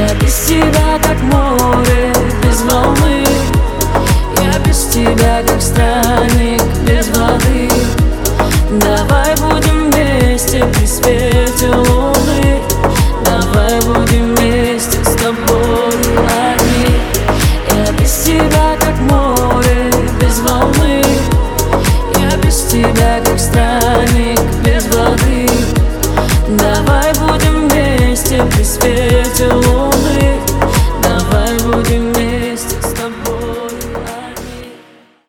Я без тебя как море без волны, я без тебя как странник без воды. Давай будем вместе при свете луны.